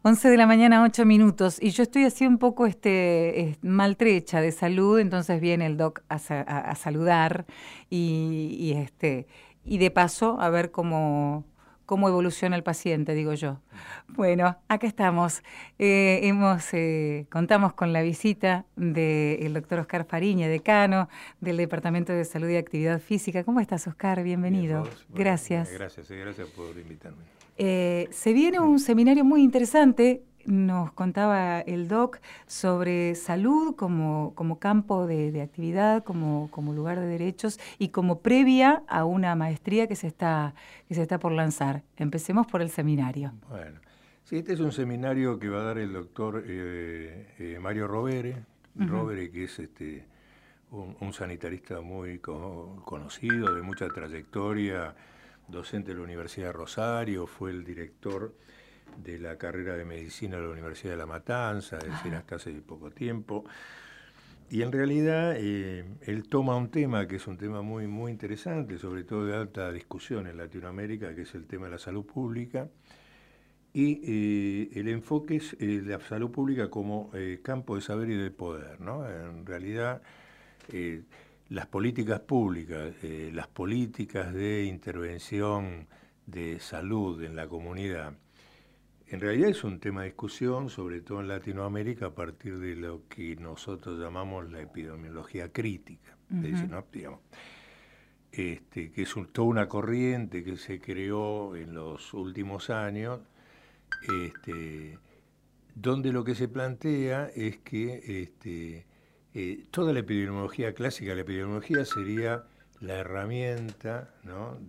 11 de la mañana, 8 minutos, y yo estoy así un poco maltrecha de salud, entonces viene el doc a saludar y de paso a ver cómo evoluciona el paciente, digo yo. Bueno, acá estamos. Contamos con la visita del doctor Oscar Fariña, decano del Departamento de Salud y Actividad Física. ¿Cómo estás, Oscar? Bienvenido. Bien, Ros. Gracias. Gracias por invitarme. Se viene un seminario muy interesante, nos contaba el doc, sobre salud como campo de actividad, como lugar de derechos y como previa a una maestría que se está por lanzar. Empecemos por el seminario. Bueno, sí, este es un seminario que va a dar el doctor Mario Rovere, Rovere, que es un sanitarista muy conocido, de mucha trayectoria, docente de la Universidad de Rosario, fue el director de la carrera de medicina de la Universidad de La Matanza, es decir, hasta hace poco tiempo. Y en realidad él toma un tema que es un tema muy, muy interesante, sobre todo de alta discusión en Latinoamérica, que es el tema de la salud pública. Y el enfoque es la salud pública como campo de saber y de poder, ¿no? En realidad, las políticas públicas, las políticas de intervención de salud en la comunidad, en realidad es un tema de discusión, sobre todo en Latinoamérica, a partir de lo que nosotros llamamos la epidemiología crítica. Es decir, ¿no? Digamos, que es toda una corriente que se creó en los últimos años, donde lo que se plantea es que toda la epidemiología clásica, la epidemiología sería la herramienta, ¿no?,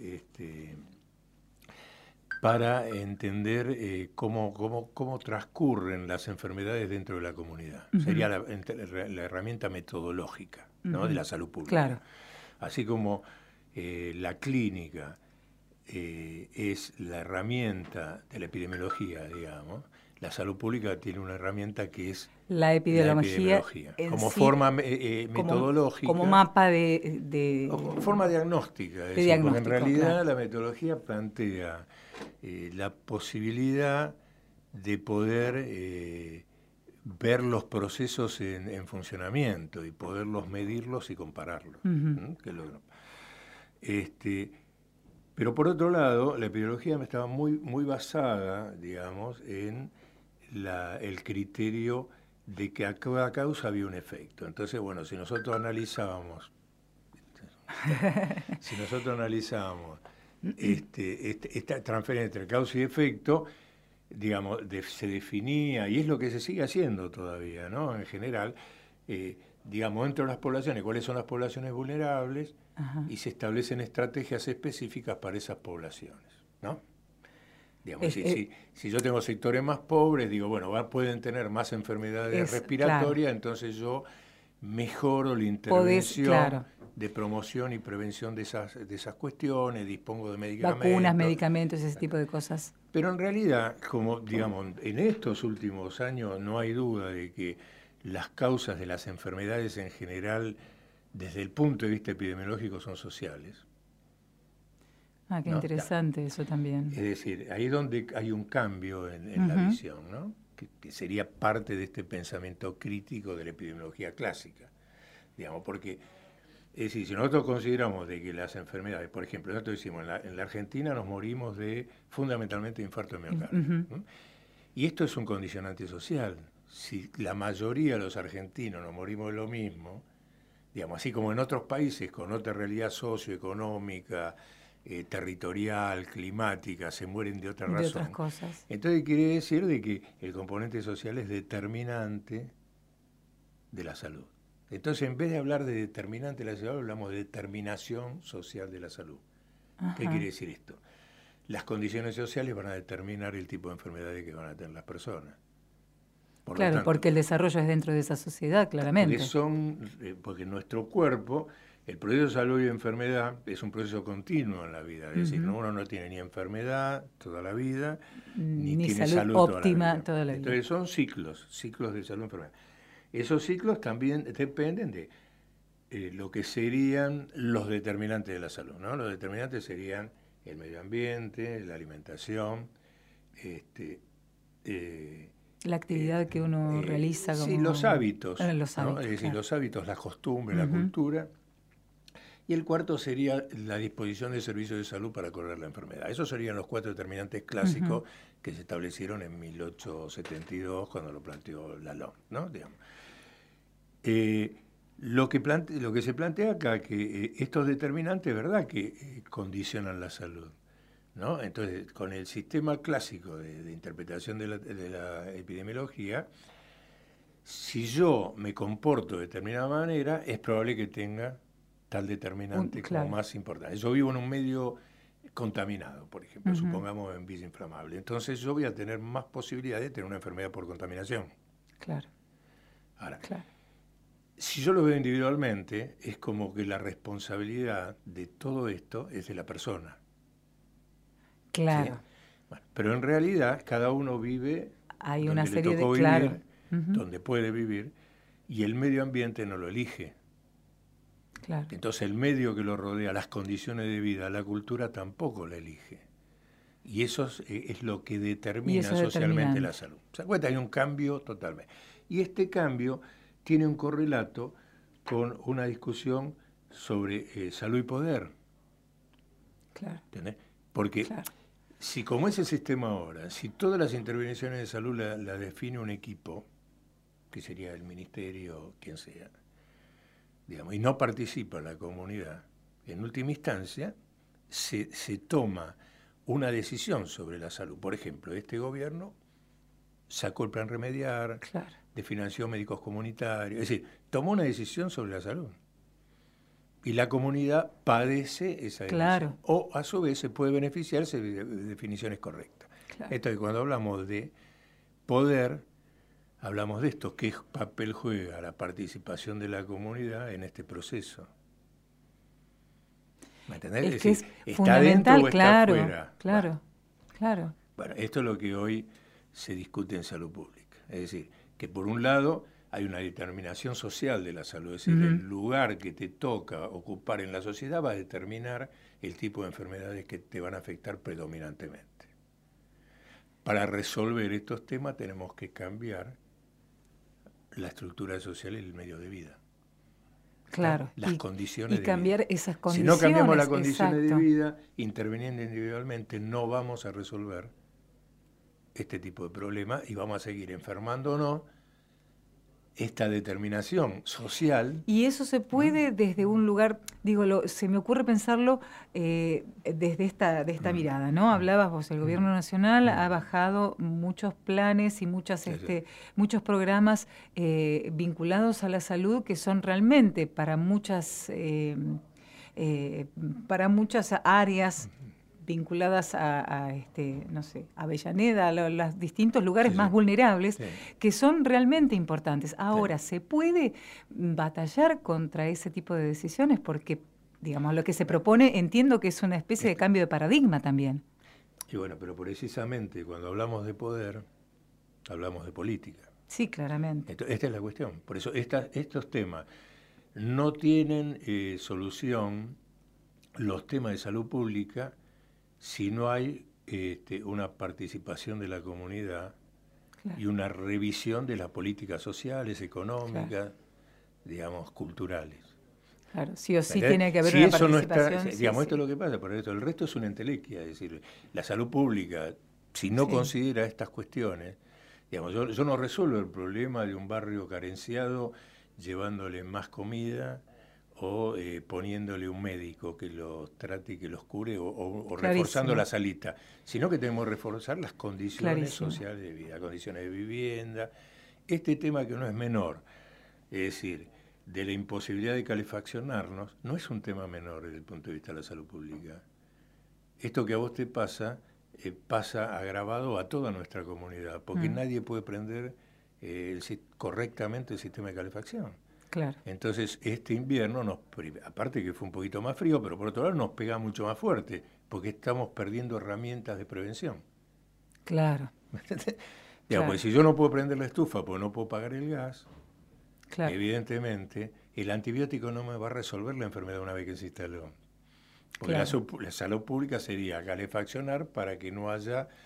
para entender cómo transcurren las enfermedades dentro de la comunidad. Sería la herramienta metodológica, ¿no?, de la salud pública. Claro. Así como la clínica es la herramienta de la epidemiología, digamos, la salud pública tiene una herramienta que es la epidemiología como sí, forma metodológica. Como mapa forma diagnóstica, es decir, porque en realidad la metodología plantea la posibilidad de poder ver los procesos en funcionamiento y poderlos medirlos y compararlos. Pero por otro lado, la epidemiología estaba muy basada, digamos, en el criterio de que a cada causa había un efecto. Entonces, bueno, si nosotros analizábamos esta transferencia entre causa y efecto, digamos, se definía, y es lo que se sigue haciendo todavía, ¿no?, en general, digamos, dentro de las poblaciones, cuáles son las poblaciones vulnerables, y se establecen estrategias específicas para esas poblaciones, ¿no? Digamos, si yo tengo sectores más pobres, digo, bueno, pueden tener más enfermedades respiratorias, claro, entonces yo mejoro la intervención de promoción y prevención de esas cuestiones, dispongo de medicamentos. Vacunas, medicamentos, ese tipo de cosas. Pero en realidad, como digamos, en estos últimos años no hay duda de que las causas de las enfermedades en general, desde el punto de vista epidemiológico, son sociales. Qué interesante eso también. Es decir, ahí es donde hay un cambio en la visión, ¿no?, que sería parte de este pensamiento crítico de la epidemiología clásica, digamos, porque, es decir, si nosotros consideramos de que las enfermedades, por ejemplo, nosotros decimos, en la Argentina nos morimos fundamentalmente de infarto de miocardio, y esto es un condicionante social. Si la mayoría de los argentinos nos morimos de lo mismo, digamos, así como en otros países con otra realidad socioeconómica, territorial, climática, se mueren de otra razón. Otras cosas. Entonces quiere decir de que el componente social es determinante de la salud. Entonces, en vez de hablar de determinante de la salud, hablamos de determinación social de la salud. ¿Qué quiere decir esto? Las condiciones sociales van a determinar el tipo de enfermedades que van a tener las personas. Claro, tanto, porque el desarrollo es dentro de esa sociedad, claramente. Porque nuestro cuerpo, el proceso de salud y enfermedad es un proceso continuo en la vida. Es decir, uno no tiene ni enfermedad toda la vida, ni tiene salud óptima toda la vida. Entonces son ciclos de salud y enfermedad. Esos ciclos también dependen de lo que serían los determinantes de la salud, ¿no? Los determinantes serían el medio ambiente, la alimentación, la actividad que uno realiza. Sí, los hábitos. Los hábitos, ¿no? Es decir, claro. los hábitos, las costumbres, la cultura. Y el cuarto sería la disposición de servicios de salud para correr la enfermedad. Esos serían los 4 determinantes clásicos que se establecieron en 1872 cuando lo planteó Lalonde, ¿no? Digamos. Lo que se plantea acá, que estos determinantes, ¿verdad?, que condicionan la salud, ¿no? Entonces, con el sistema clásico de interpretación de la epidemiología, si yo me comporto de determinada manera, es probable que tenga tal determinante claro, como más importante. Yo vivo en un medio contaminado, por ejemplo, supongamos en villa inflamable. Entonces yo voy a tener más posibilidades de tener una enfermedad por contaminación. Claro. Ahora, claro. Si yo lo veo individualmente, es como que la responsabilidad de todo esto es de la persona. Claro. ¿Sí? Bueno, pero en realidad cada uno vive Hay donde una le serie tocó de... vivir, Claro. donde puede vivir, y el medio ambiente no lo elige. Claro. Entonces el medio que lo rodea, las condiciones de vida, la cultura tampoco la elige. Y eso es lo que determina socialmente la salud. ¿Se cuenta? Hay un cambio totalmente. Y este cambio tiene un correlato con una discusión sobre salud y poder. Claro. ¿Entendés? Porque si como es el sistema ahora, si todas las intervenciones de salud la define un equipo, que sería el ministerio, quien sea, digamos, y no participa la comunidad, en última instancia se toma una decisión sobre la salud. Por ejemplo, este gobierno sacó el plan Remediar, financió médicos comunitarios, es decir, tomó una decisión sobre la salud. Y la comunidad padece esa decisión. O a su vez se puede beneficiarse de definiciones correctas. Entonces, cuando hablamos de poder, hablamos de esto, qué papel juega la participación de la comunidad en este proceso. ¿Me entendés? Es decir, ¿está fundamental, dentro o está afuera? Claro. Bueno, esto es lo que hoy se discute en salud pública. Es decir, que por un lado hay una determinación social de la salud, es decir, el lugar que te toca ocupar en la sociedad va a determinar el tipo de enfermedades que te van a afectar predominantemente. Para resolver estos temas tenemos que cambiar la estructura social y el medio de vida. Claro. Las condiciones de cambiar vida. Esas condiciones. Si no cambiamos las condiciones de vida, interviniendo individualmente, no vamos a resolver este tipo de problemas y vamos a seguir enfermándonos esta determinación social. Y eso se puede desde un lugar, se me ocurre pensarlo desde esta mirada, ¿no? Hablabas vos, el Gobierno Nacional ha bajado muchos planes y muchos programas vinculados a la salud que son realmente para muchas áreas vinculadas a Avellaneda, a los distintos lugares más vulnerables, que son realmente importantes. Ahora, ¿se puede batallar contra ese tipo de decisiones? Porque, digamos, lo que se propone, entiendo que es una especie de cambio de paradigma también. Y bueno, pero precisamente cuando hablamos de poder, hablamos de política. Sí, claramente. Esta es la cuestión. Por eso estos temas no tienen solución, los temas de salud pública, si no hay una participación de la comunidad y una revisión de las políticas sociales, económicas, digamos, culturales. Claro, sí o sí tiene que haber una participación. Esto es lo que pasa, por esto, el resto es una entelequia, es decir, la salud pública, si no considera estas cuestiones, digamos, yo no resuelvo el problema de un barrio carenciado llevándole más comida, o poniéndole un médico que los trate y que los cure, o reforzando la salita, sino que tenemos que reforzar las condiciones sociales de vida, condiciones de vivienda. Este tema que no es menor, es decir, de la imposibilidad de calefaccionarnos, no es un tema menor desde el punto de vista de la salud pública. Esto que a vos te pasa, pasa agravado a toda nuestra comunidad, porque nadie puede prender correctamente el sistema de calefacción. Claro. Entonces, este invierno, aparte que fue un poquito más frío, pero por otro lado nos pega mucho más fuerte, porque estamos perdiendo herramientas de prevención. Claro. Pues si yo no puedo prender la estufa porque no puedo pagar el gas, evidentemente el antibiótico no me va a resolver la enfermedad una vez que se instaló. Porque la salud pública sería calefaccionar para que no haya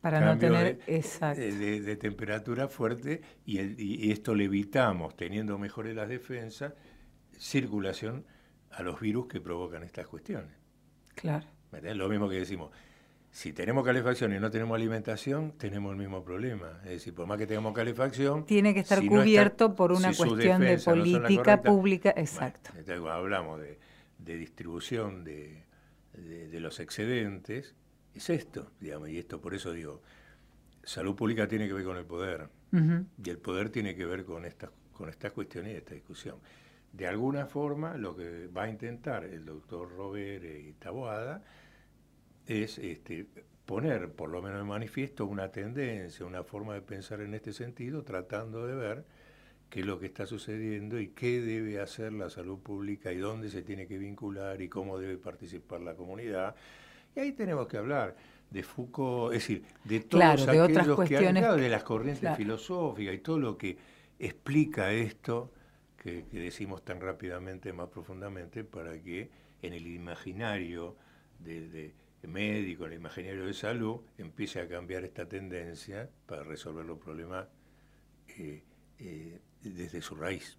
Para no cambio tener, exacto. de temperatura fuerte y esto le evitamos, teniendo mejores las defensas, circulación a los virus que provocan estas cuestiones. Claro. ¿Verdad? Lo mismo que decimos, si tenemos calefacción y no tenemos alimentación, tenemos el mismo problema. Es decir, por más que tengamos calefacción, Tiene que estar si cubierto no está, por una si sus cuestión de defensas no son la política correcta, pública, exacto. bueno, entonces, cuando hablamos de distribución de los excedentes, es esto, digamos, y esto por eso digo, salud pública tiene que ver con el poder, y el poder tiene que ver con estas cuestiones y esta discusión. De alguna forma, lo que va a intentar el doctor Rovere y Taboada es poner, por lo menos en manifiesto, una tendencia, una forma de pensar en este sentido, tratando de ver qué es lo que está sucediendo y qué debe hacer la salud pública y dónde se tiene que vincular y cómo debe participar la comunidad. Y ahí tenemos que hablar de Foucault, es decir, de todos de otras aquellos cuestiones, de las corrientes filosóficas y todo lo que explica esto que decimos tan rápidamente, más profundamente, para que en el imaginario de médico, en el imaginario de salud, empiece a cambiar esta tendencia para resolver los problemas desde su raíz.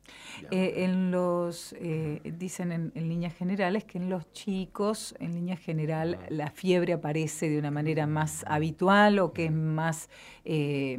Dicen en líneas generales que en los chicos, en línea general, la fiebre aparece de una manera más habitual o que es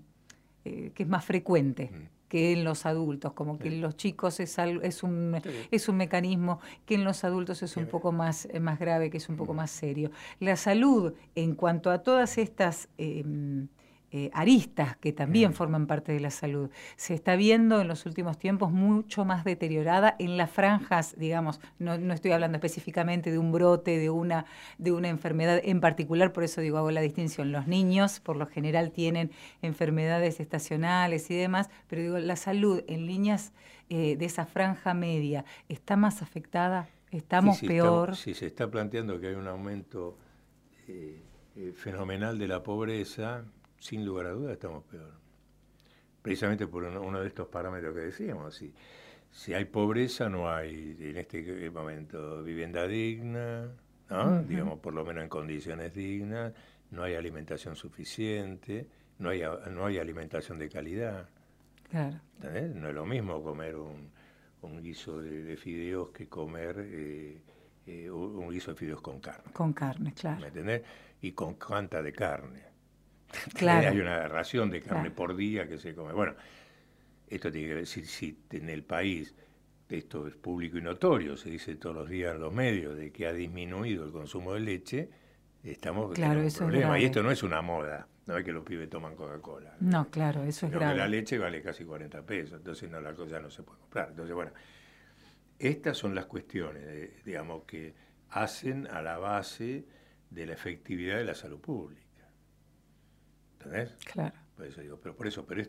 más frecuente que en los adultos, como que en los chicos es un mecanismo, que en los adultos es un poco más grave, que es un poco más serio. La salud, en cuanto a todas estas aristas que también forman parte de la salud, se está viendo en los últimos tiempos mucho más deteriorada en las franjas, digamos, no estoy hablando específicamente de un brote, de una enfermedad en particular, por eso hago la distinción. Los niños por lo general tienen enfermedades estacionales y demás, pero la salud en líneas de esa franja media está más afectada, estamos peor. Si se está planteando que hay un aumento fenomenal de la pobreza, sin lugar a dudas estamos peor. Precisamente por uno de estos parámetros que decíamos. Si hay pobreza, no hay en este momento vivienda digna, ¿no? Digamos, por lo menos en condiciones dignas, no hay alimentación suficiente, no hay alimentación de calidad. Claro. ¿Entendés? No es lo mismo comer un guiso de fideos que comer un guiso de fideos con carne. Con carne, claro. ¿Me entendés? Y con cuánta de carne. Claro. Hay una ración de carne por día que se come. Bueno, esto tiene que ver, si en el país, esto es público y notorio, se dice todos los días en los medios, de que ha disminuido el consumo de leche, estamos en un problema. Y esto no es una moda, no es que los pibes toman Coca-Cola. No, claro, eso es grave. La leche vale casi 40 pesos, entonces la cosa no se puede comprar. Entonces, bueno, estas son las cuestiones, digamos, que hacen a la base de la efectividad de la salud pública. ¿Entendés? Claro. Por eso digo, pero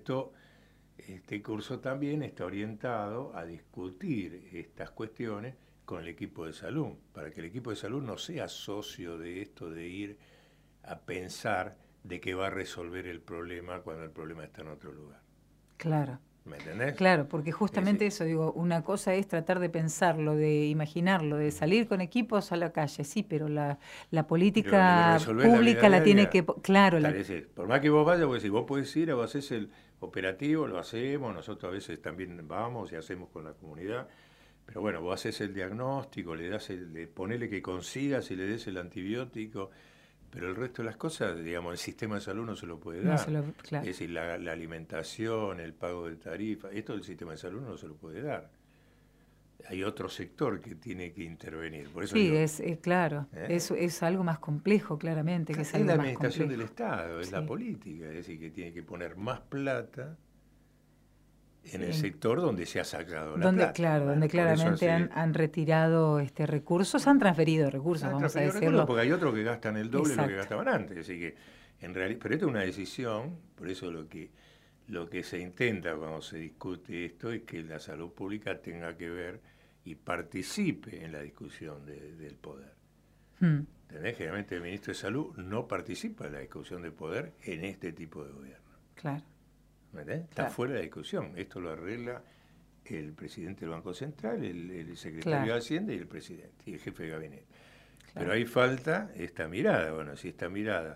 este curso también está orientado a discutir estas cuestiones con el equipo de salud, para que el equipo de salud no sea socio de esto de ir a pensar de que va a resolver el problema cuando el problema está en otro lugar. Claro. ¿Me entendés? Claro, porque justamente eso, una cosa es tratar de pensarlo, de imaginarlo, de salir con equipos a la calle, sí, pero la política pública la tiene que... Claro. Por más que vos vayas, vos podés ir, vos haces el operativo, lo hacemos, nosotros a veces también vamos y hacemos con la comunidad, pero bueno, vos haces el diagnóstico, ponele que consigas y le des el antibiótico, pero el resto de las cosas, digamos, el sistema de salud no se lo puede dar. Claro. Es decir, la alimentación, el pago de tarifa, esto el sistema de salud no se lo puede dar. Hay otro sector que tiene que intervenir. Por eso claro, es algo más complejo, claramente. Que es la administración del Estado, es la política, es decir, que tiene que poner más plata en el sector donde se ha sacado la plata. Claro, donde claramente han retirado recursos, han transferido recursos, vamos a decirlo. Porque hay otros que gastan el doble de lo que gastaban antes. Así que, en realidad, pero esto es una decisión, por eso lo que se intenta cuando se discute esto es que la salud pública tenga que ver y participe en la discusión del poder. ¿Entendés? Generalmente el ministro de Salud no participa en la discusión del poder en este tipo de gobierno. Claro. Está fuera de la discusión. Esto lo arregla el presidente del Banco Central, el secretario de Hacienda y el presidente y el jefe de gabinete. Pero ahí falta esta mirada. Bueno, si esta mirada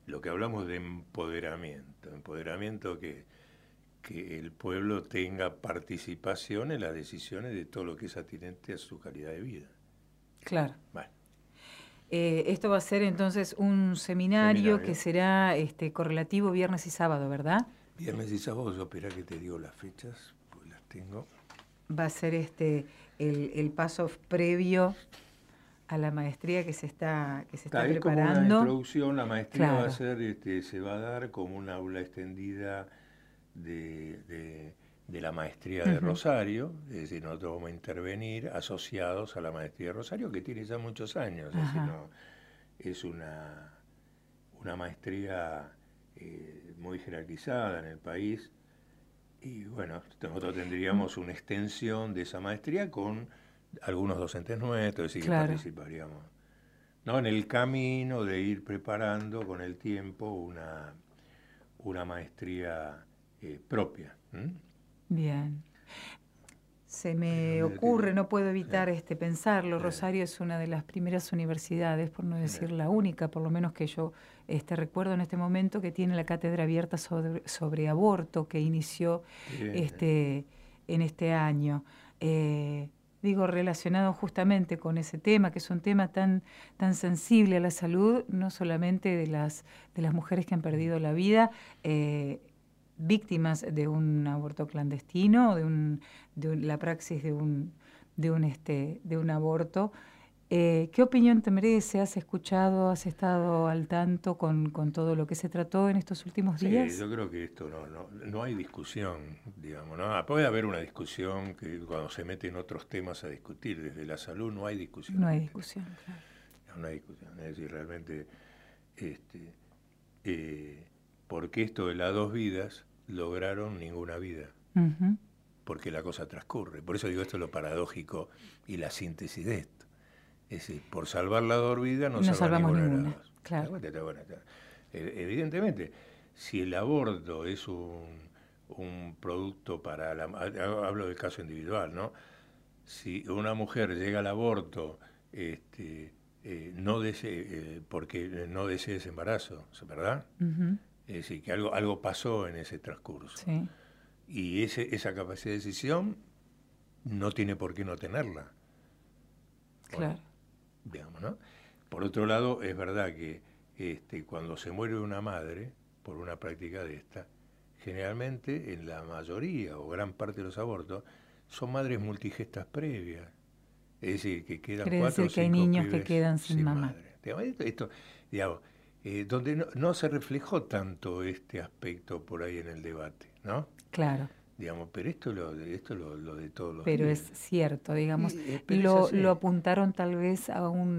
lo que hablamos de empoderamiento que el pueblo tenga participación en las decisiones de todo lo que es atinente a su calidad de vida. Claro. Bueno. Esto va a ser entonces un seminario que será correlativo viernes y sábado, ¿verdad? Viernes y sábado, yo espera que te digo las fechas, pues las tengo. Va a ser el paso previo a la maestría que se está preparando. Como una introducción, la maestría claro. va a ser, se va a dar como un aula extendida de la maestría de Rosario, es decir, nosotros vamos a intervenir asociados a la maestría de Rosario, que tiene ya muchos años, es decir, no, es una maestría muy jerarquizada en el país, y bueno, nosotros tendríamos una extensión de esa maestría con algunos docentes nuestros, es decir, que participaríamos, ¿no?, en el camino de ir preparando con el tiempo una maestría propia. Bien. Se me ocurre, no puedo evitar pensarlo, Rosario es una de las primeras universidades, por no decir la única, por lo menos que yo recuerdo en este momento, que tiene la cátedra abierta sobre aborto, que inició en este año. Digo, relacionado justamente con ese tema, que es un tema tan sensible a la salud, no solamente de las mujeres que han perdido la vida, víctimas de un aborto clandestino, de la praxis de un aborto. ¿Qué opinión te merece? ¿Has escuchado, has estado al tanto con todo lo que se trató en estos últimos días? Sí, yo creo que esto no hay discusión, digamos, ¿no? Puede haber una discusión que cuando se meten otros temas a discutir, desde la salud no hay discusión. No hay discusión, claro. No hay discusión, es decir, realmente, porque esto de las dos vidas lograron ninguna vida, porque la cosa transcurre. Por eso digo, esto es lo paradójico y la síntesis de esto. Es decir, por salvar la dos vidas no salvamos ninguna de las dos. Claro. Evidentemente, si el aborto es un producto para hablo del caso individual, ¿no? Si una mujer llega al aborto porque no desea ese embarazo, ¿verdad? Es decir, que algo pasó en ese transcurso. Sí. Y esa capacidad de decisión no tiene por qué no tenerla. Claro. Digamos, ¿no? Por otro lado, es verdad que cuando se muere una madre por una práctica de esta, generalmente en la mayoría o gran parte de los abortos son madres multigestas previas. Es decir, que quedan 4 o 5 que hay niños pibes que quedan sin mamá. Madre. Esto, digamos, donde no se reflejó tanto este aspecto por ahí en el debate, ¿no? Claro. Digamos, pero esto lo de todos los Pero días. es cierto, digamos, lo apuntaron tal vez a un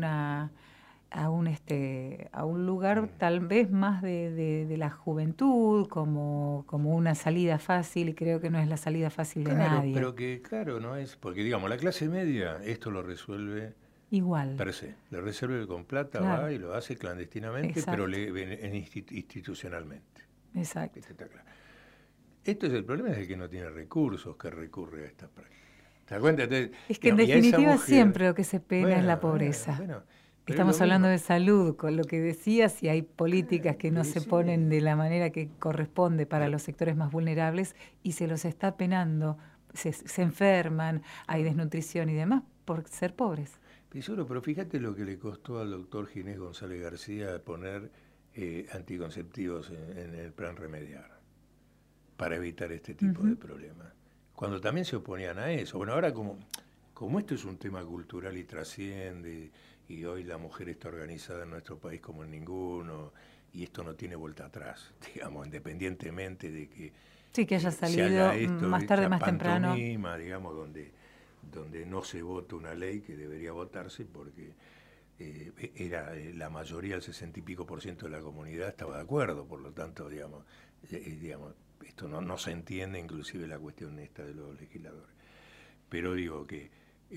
lugar tal vez más de la juventud, como una salida fácil, y creo que no es la salida fácil de nadie. Pero que no es, porque digamos, la clase media esto lo resuelve igual. Per se, lo resuelve con plata, va y lo hace clandestinamente, pero institucionalmente. Exacto. Esto es el problema, es el que no tiene recursos, que recurre a esta práctica. ¿Te das cuenta? Es que en definitiva siempre lo que se pena es la pobreza. Estamos hablando de salud, con lo que decías, si hay políticas que no se ponen de la manera que corresponde para los sectores más vulnerables y se los está penando, se enferman, hay desnutrición y demás por ser pobres. Pero fíjate lo que le costó al doctor Ginés González García poner anticonceptivos en el plan Remediar para evitar este tipo de problemas, cuando también se oponían a eso. Bueno, ahora como esto es un tema cultural y trasciende, y hoy la mujer está organizada en nuestro país como en ninguno, y esto no tiene vuelta atrás, digamos, independientemente de que que haya salido más tarde, más temprano, digamos, donde no se vota una ley que debería votarse porque era la mayoría, el 60 y pico % de la comunidad estaba de acuerdo, por lo tanto, digamos, esto no se entiende, inclusive la cuestión esta de los legisladores. Pero digo que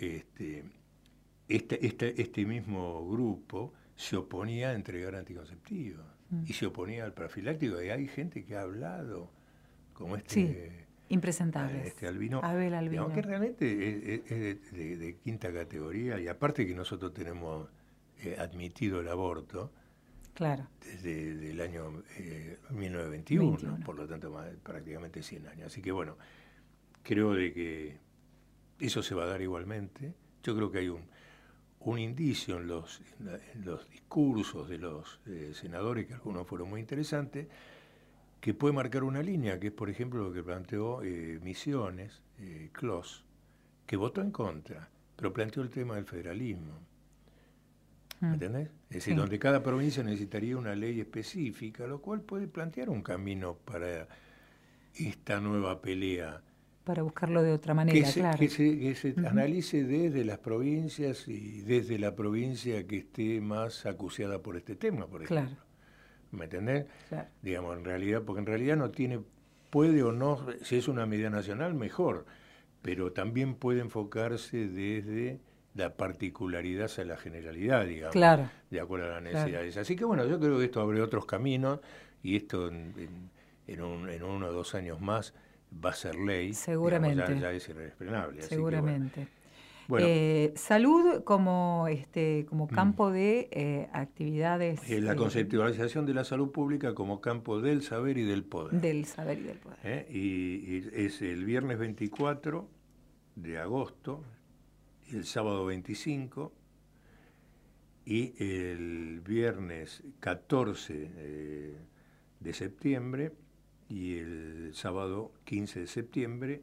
este mismo grupo se oponía a entregar anticonceptivos y se oponía al profiláctico, y hay gente que ha hablado como impresentables. Albino, Abel Albino. Digamos que realmente es de quinta categoría, y aparte que nosotros tenemos admitido el aborto, Claro. desde el año 1921, por lo tanto prácticamente 100 años. Así que bueno, creo de que eso se va a dar igualmente. Yo creo que hay un indicio en los discursos de los senadores, que algunos fueron muy interesantes, que puede marcar una línea, que es por ejemplo lo que planteó Misiones, Clos, que votó en contra, pero planteó el tema del federalismo. ¿Me entendés? Es decir, donde cada provincia necesitaría una ley específica, lo cual puede plantear un camino para esta nueva pelea. Para buscarlo de otra manera, claro. Que se analice desde las provincias y desde la provincia que esté más acuciada por este tema, por ejemplo. Claro. ¿Me entendés? Claro. Digamos, en realidad, porque en realidad no tiene, puede o no, si es una medida nacional, mejor, pero también puede enfocarse desde la particularidad hacia la generalidad, digamos, claro, de acuerdo a las necesidades. Así que bueno, yo creo que esto abre otros caminos y esto en 1 o 2 años más va a ser ley. Seguramente. Digamos, ya es irrefrenable. Seguramente. Así que, bueno, salud como campo de actividades. La conceptualización de la salud pública como campo del saber y del poder. Del saber y del poder. Y es el viernes 24 de agosto, y el sábado 25, y el viernes 14 de septiembre, y el sábado 15 de septiembre,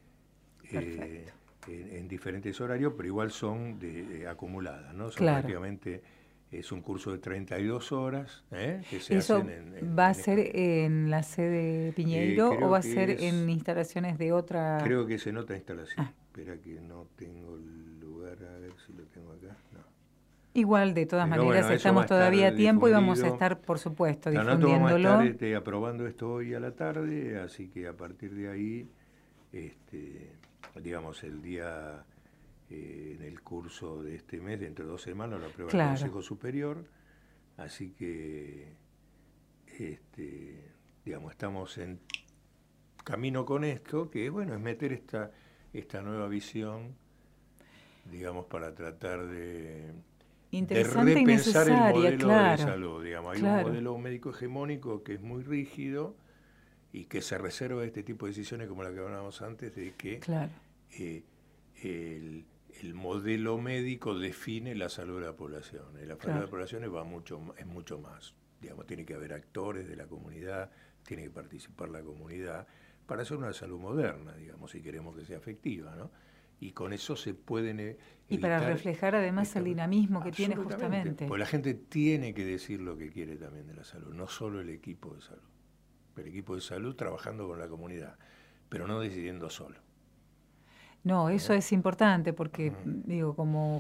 en diferentes horarios, pero igual son acumuladas, ¿no? Son prácticamente, es un curso de 32 horas, que se hacen ¿Va a ser en la sede Piñeiro o va a ser en instalaciones de otra? Creo que es en otra instalación. Espera que no tengo el lugar, a ver si lo tengo acá. No. Igual, de todas maneras, estamos todavía a tiempo y vamos a estar, por supuesto, difundiéndolo. Nosotros vamos a estar aprobando esto hoy a la tarde, así que a partir de ahí, digamos, el día en el curso de este mes, dentro de 2 semanas, lo aprueba el Consejo Superior, así que, digamos, estamos en camino con esto, que bueno, es meter esta nueva visión, digamos, para tratar de repensar el modelo de salud. Digamos. Hay un modelo médico hegemónico que es muy rígido y que se reserva este tipo de decisiones, como la que hablábamos antes, de que el modelo médico define la salud de la población. Y la salud de la población es mucho más. Digamos, tiene que haber actores de la comunidad, tiene que participar la comunidad, para hacer una salud moderna, digamos, si queremos que sea efectiva, ¿no? Y con eso se pueden evitar, y para reflejar además el dinamismo que tiene justamente. Porque la gente tiene que decir lo que quiere también de la salud, no solo el equipo de salud. El equipo de salud trabajando con la comunidad, pero no decidiendo solo. No, eso es importante porque, digo, como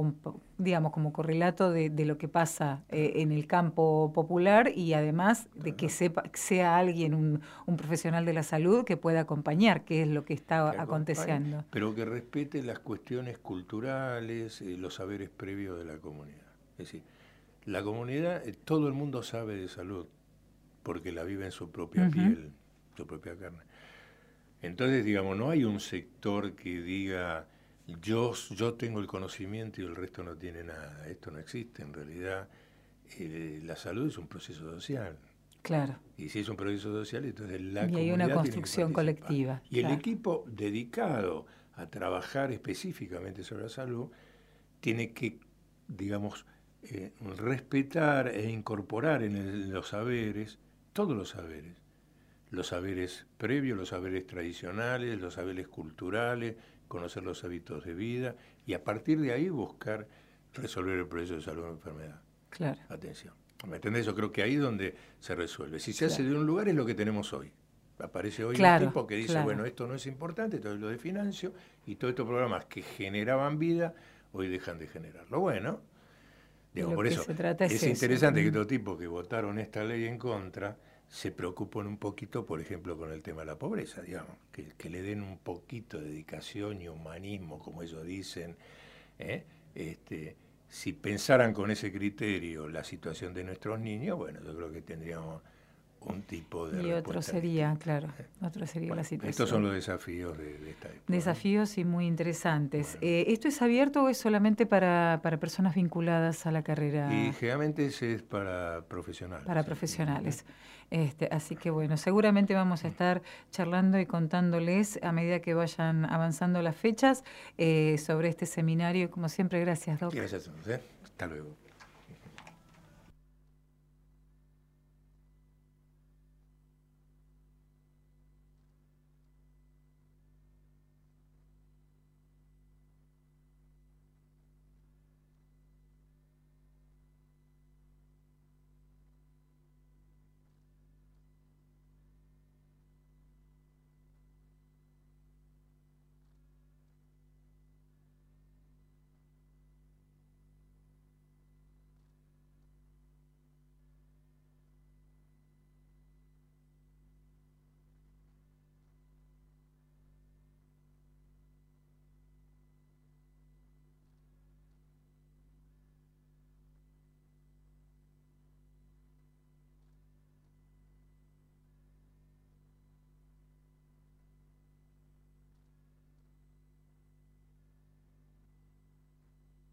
correlato de lo que pasa en el campo popular y además de que sea alguien, un profesional de la salud que pueda acompañar, que es lo que está aconteciendo. Pero que respete las cuestiones culturales, los saberes previos de la comunidad. Es decir, la comunidad, todo el mundo sabe de salud, porque la vive en su propia piel, su propia carne. Entonces, digamos, no hay un sector que diga, yo tengo el conocimiento y el resto no tiene nada. Esto no existe. En realidad, la salud es un proceso social. Claro. Y si es un proceso social, entonces la comunidad hay una construcción colectiva. Y el equipo dedicado a trabajar específicamente sobre la salud tiene que, digamos, respetar e incorporar en los saberes, todos los saberes previos, los saberes tradicionales, los saberes culturales, conocer los hábitos de vida y a partir de ahí buscar resolver el proceso de salud o enfermedad. Claro. Atención. ¿Me entendés? Yo creo que ahí es donde se resuelve. Si se hace de un lugar es lo que tenemos hoy. Aparece hoy un tipo que dice, bueno, esto no es importante, todo lo de financio y todos estos programas que generaban vida, hoy dejan de generarlo. Bueno, digo, por eso es interesante que estos tipos que votaron esta ley en contra se preocupan un poquito, por ejemplo, con el tema de la pobreza, digamos, que le den un poquito de dedicación y humanismo, como ellos dicen. Si pensaran con ese criterio la situación de nuestros niños, bueno, yo creo que tendríamos un tipo de y respuesta. otro sería, claro, otro sería la situación. Estos son los desafíos de esta época. Desafíos y muy interesantes. Bueno. ¿Esto es abierto o es solamente para personas vinculadas a la carrera? Y generalmente es para profesionales. Para profesionales. Así que bueno, seguramente vamos a estar charlando y contándoles a medida que vayan avanzando las fechas sobre este seminario. Como siempre, gracias, Doc. Gracias a usted. Hasta luego.